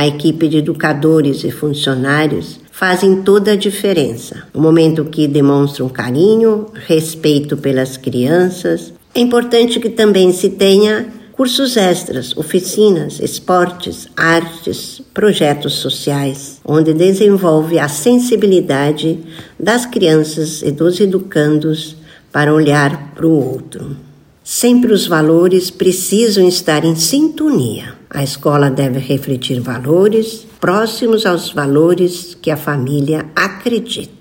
a equipe de educadores e funcionários fazem toda a diferença. O momento que demonstram carinho, respeito pelas crianças. É importante que também se tenha cursos extras, oficinas, esportes, artes, projetos sociais, onde desenvolve a sensibilidade das crianças e dos educandos para olhar para o outro. Sempre os valores precisam estar em sintonia. A escola deve refletir valores próximos aos valores que a família acredita.